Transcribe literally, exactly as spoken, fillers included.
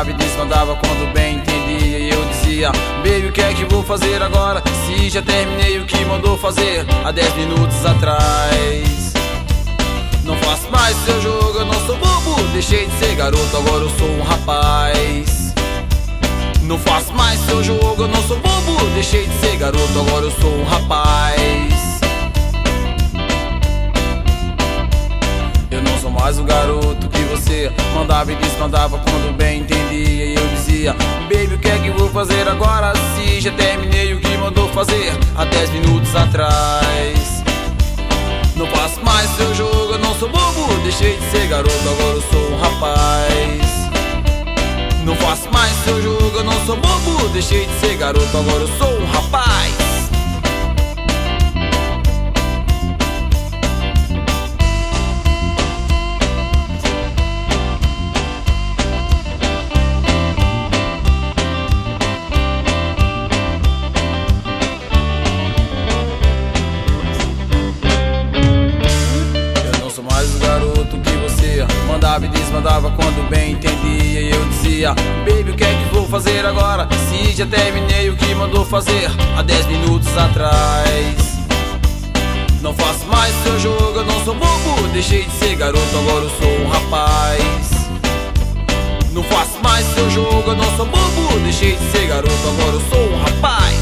mandava e desmandava quando bem entendia. E eu dizia, baby, o que é que vou fazer agora, se já terminei o que mandou fazer há dez minutos atrás. Não faço mais seu jogo, eu não sou bobo, deixei de ser garoto, agora eu sou um rapaz. Não faço mais seu jogo, eu não sou bobo, deixei de ser garoto, agora eu sou um rapaz. Eu não sou mais o garoto que você mandava e desmandava quando bem entendia. E eu dizia, baby, o que é que vou fazer agora, se já terminei o que mandou fazer há dez minutos atrás. Não faço mais seu jogo, eu não sou bobo, deixei de ser garoto, agora eu sou um rapaz. Não faço mais seu jogo, eu não sou bobo, deixei de ser garoto, agora eu sou um rapaz. Mais o garoto que você mandava e desmandava quando bem entendia. E eu dizia, baby, o que é que vou fazer agora, se já terminei o que mandou fazer há dez minutos atrás. Não faço mais seu jogo, eu não sou bobo, deixei de ser garoto, agora eu sou um rapaz. Não faço mais seu jogo, eu não sou bobo, deixei de ser garoto, agora eu sou um rapaz.